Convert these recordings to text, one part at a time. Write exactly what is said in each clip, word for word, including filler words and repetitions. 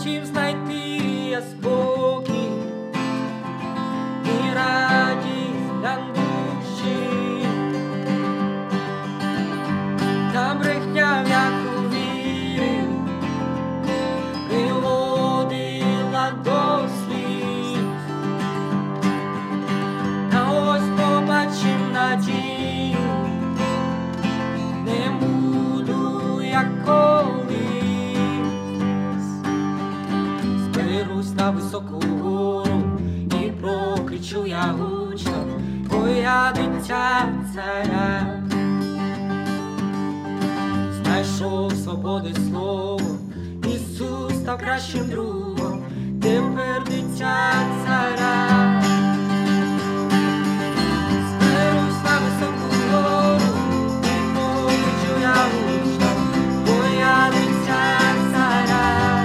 хотів знайти я спокій і радість для душі, та брехня, в яку вірив, приводила до сліз. Та ось побачив надію, не буду як колись. Зберусь на високу гору і прокричу я гучно, бо я дитя царя. Знайшов свободи слово, Ісус став кращим другом, тепер дитя царя. Зберусь на високу гору і прокричу я гучно, бо я дитя царя.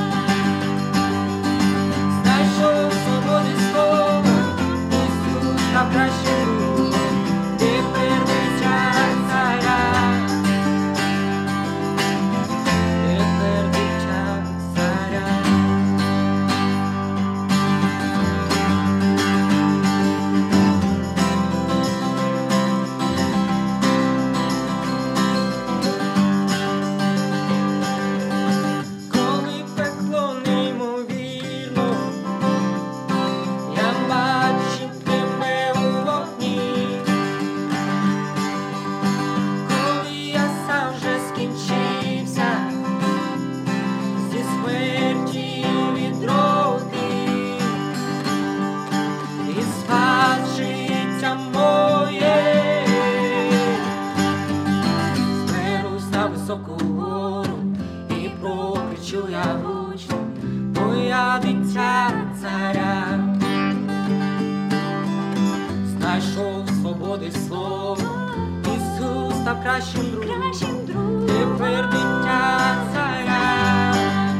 Знайшов свободи слово, Ісус став кращим другом, тепер дитя царя. Тепер дитя царя. Коли пекло неймовірно, я бачив тебе у вогні. Коли я сам вже скінчився, зі смерті відродив і спас життя моє. Зберусь на високу гору і прокричу я гучно, бо я дитя царя. Знайшов свободи слово, Ісус став кращим другом, тепер дитя царя.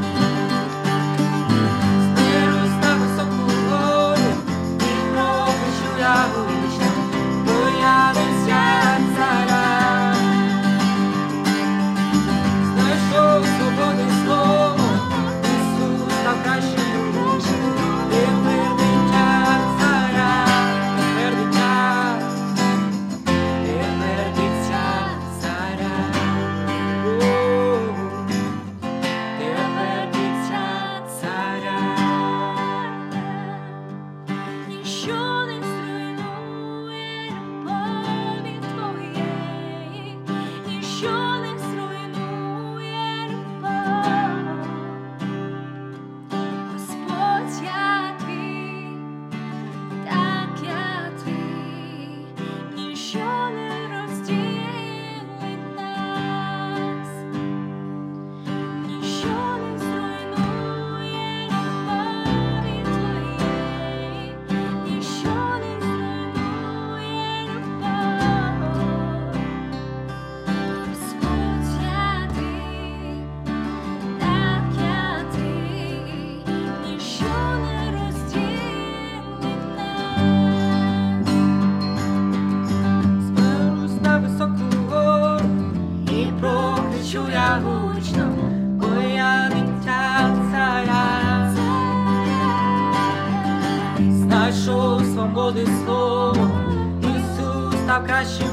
Зберусь на високу гору і прокричу я гучно, бо я дитя царя. Знайшов свободи слово, Ісус став кращим другом, тепер дитя царя. Тепер дитя, тепер дитя царя. О, тепер дитя царя. Ніщо не зруйнує любові твоєї, ніщо не зруйнує любов. Господь, я твій, так я твій, ніщо не розділить нас, ніщо не зруйнує любові твоєї, ніщо не зруйнує любов. Господь, я твій, так я твій, ніщо не розділить нас. Зберусь на високу гору і прокричу я гучно, бо я дитя царя. Знайшов свободи слово, Ісус став кращим